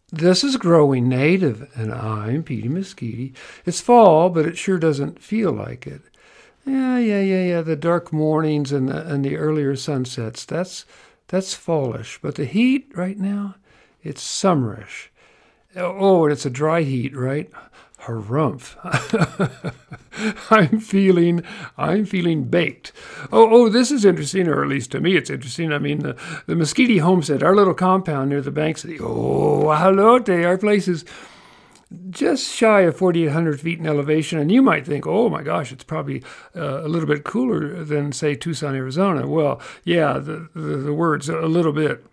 This is Growing Native, and I'm Petey Mesquite. It's fall, but it sure doesn't feel like it. Yeah. The dark mornings and the earlier sunsets, that's fallish. But the heat right now, it's summerish. Oh, and it's a dry heat, right? Harumph. I'm feeling baked. Oh, this is interesting, or at least to me it's interesting. I mean, the Mesquite homestead, our little compound near the banks of the Ohalote, our place is just shy of 4,800 feet in elevation, and you might think, oh my gosh, it's probably a little bit cooler than, say, Tucson, Arizona. Well, yeah, the words a little bit.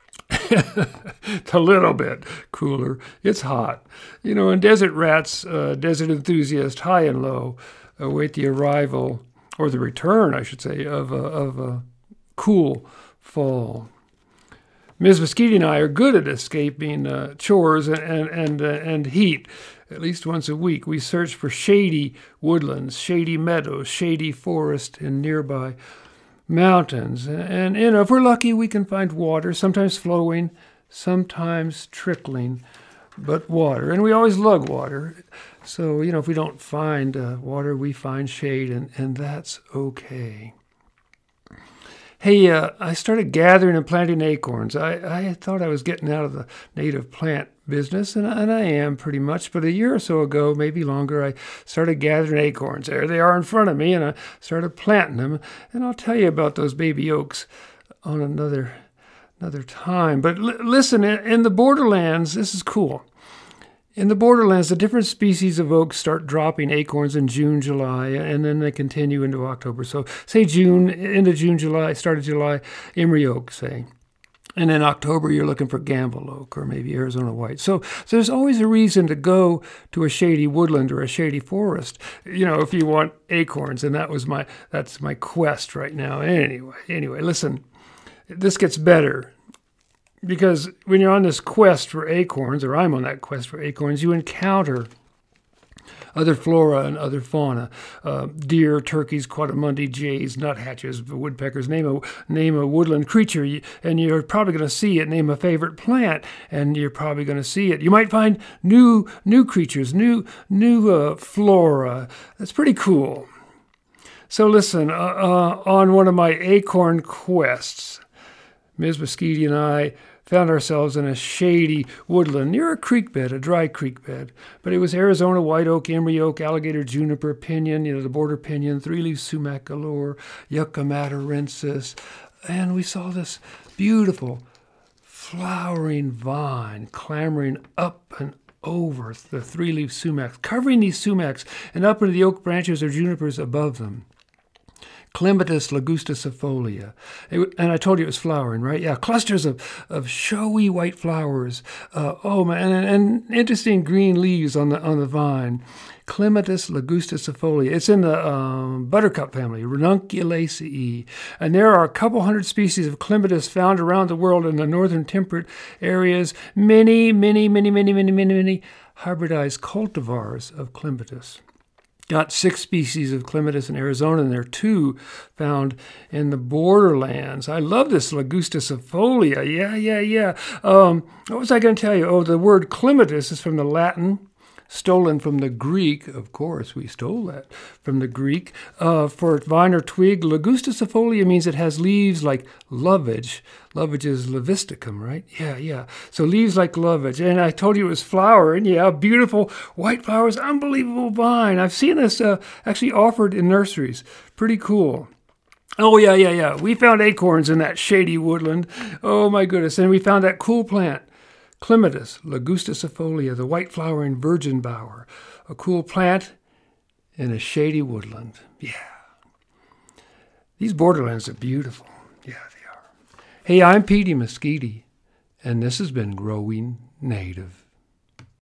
It's a little bit cooler. It's hot. And desert rats, desert enthusiasts, high and low, await the arrival, or the return, I should say, of a cool fall. Ms. Mesquite and I are good at escaping chores and heat. At least once a week, we search for shady woodlands, shady meadows, shady forest in nearby mountains. And if we're lucky, we can find water, sometimes flowing, sometimes trickling, but water. And we always lug water. So, if we don't find water, we find shade, and that's okay. Hey, I started gathering and planting acorns. I thought I was getting out of the native plant business, and I am pretty much. But a year or so ago, maybe longer, I started gathering acorns. There they are in front of me, and I started planting them. And I'll tell you about those baby oaks on another time. But listen, in the borderlands, this is cool. In the borderlands, the different species of oaks start dropping acorns in June, July, and then they continue into October. So say June, into June, July, start of July, Emery oak, say. And in October, you're looking for Gamble oak or maybe Arizona white. So there's always a reason to go to a shady woodland or a shady forest, if you want acorns. And that's my quest right now. Anyway, listen, this gets better. Because when you're on this quest for acorns, or I'm on that quest for acorns, you encounter other flora and other fauna, deer, turkeys, quadrumundi, jays, nuthatches, woodpeckers. Name a woodland creature, and you're probably going to see it. Name a favorite plant, and you're probably going to see it. You might find new creatures, new flora. That's pretty cool. So listen, on one of my acorn quests, Ms. Mesquite and I found ourselves in a shady woodland near a creek bed, a dry creek bed. But it was Arizona white oak, emery oak, alligator juniper, pinyon, the border pinyon, three-leaf sumac galore, Yucca matarensis. And we saw this beautiful flowering vine clambering up and over the three-leaf sumacs, covering these sumacs and up into the oak branches or junipers above them. Clematis ligusticifolia. And I told you it was flowering, right? Yeah, clusters of showy white flowers. And interesting green leaves on the vine. Clematis ligusticifolia. It's in the buttercup family, Ranunculaceae. And there are a couple hundred species of clematis found around the world in the northern temperate areas. Many hybridized cultivars of clematis. Got 6 species of clematis in Arizona, and there are 2 found in the borderlands. I love this ligusticifolia. Yeah. What was I going to tell you? Oh, the word clematis is from the Latin, stolen from the Greek. Of course, we stole that from the Greek. For vine or twig, ligusticifolia means it has leaves like lovage. Lovage is levisticum, right? Yeah. So leaves like lovage. And I told you it was flowering. Yeah, beautiful white flowers, unbelievable vine. I've seen this actually offered in nurseries. Pretty cool. Oh, yeah. We found acorns in that shady woodland. Oh, my goodness. And we found that cool plant. Clematis ligusticifolia, the white flowering virgin bower, a cool plant in a shady woodland. Yeah. These borderlands are beautiful. Yeah, they are. Hey, I'm Petey Mesquite, and this has been Growing Native.